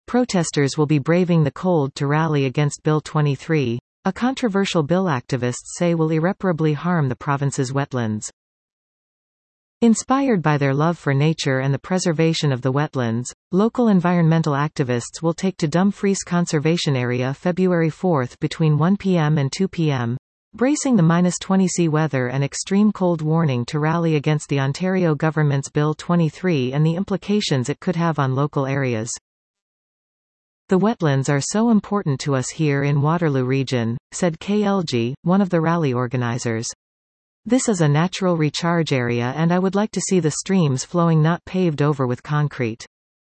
Protesters will be braving the cold to rally against Bill 23, a controversial bill activists say will irreparably harm the province's wetlands. Inspired by their love for nature and the preservation of the wetlands, local environmental activists will take to Dumfries Conservation Area February 4 between 1 p.m. and 2 p.m., bracing the -20°C weather and extreme cold warning to rally against the Ontario government's Bill 23 and the implications it could have on local areas. The wetlands are so important to us here in Waterloo Region, said KLG, one of the rally organizers. This is a natural recharge area and I would like to see the streams flowing, not paved over with concrete.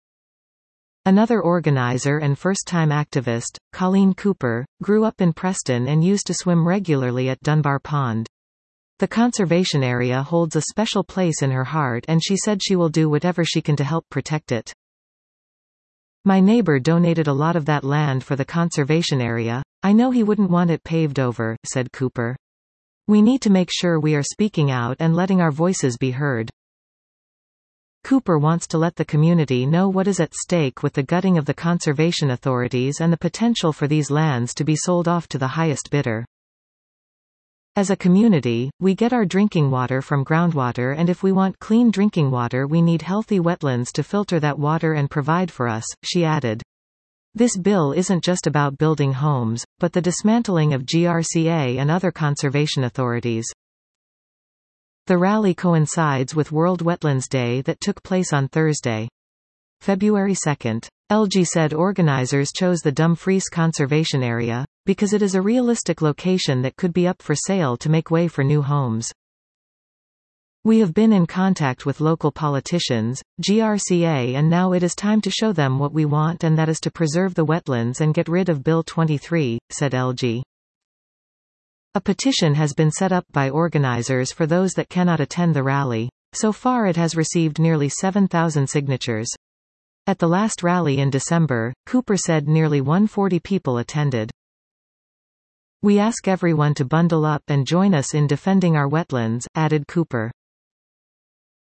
Another organizer and first-time activist, Colleen Cooper, grew up in Preston and used to swim regularly at Dunbar Pond. The conservation area holds a special place in her heart and she said she will do whatever she can to help protect it. My neighbor donated a lot of that land for the conservation area. I know he wouldn't want it paved over, said Cooper. We need to make sure we are speaking out and letting our voices be heard. Cooper wants to let the community know what is at stake with the gutting of the conservation authorities and the potential for these lands to be sold off to the highest bidder. As a community, we get our drinking water from groundwater, and if we want clean drinking water we need healthy wetlands to filter that water and provide for us, she added. This bill isn't just about building homes, but the dismantling of GRCA and other conservation authorities. The rally coincides with World Wetlands Day that took place on Thursday, February 2. LG said organizers chose the Dumfries Conservation Area because it is a realistic location that could be up for sale to make way for new homes. We have been in contact with local politicians, GRCA, and now it is time to show them what we want, and that is to preserve the wetlands and get rid of Bill 23, said LG. A petition has been set up by organizers for those that cannot attend the rally. So far it has received nearly 7,000 signatures. At the last rally in December, Cooper said nearly 140 people attended. We ask everyone to bundle up and join us in defending our wetlands, added Cooper.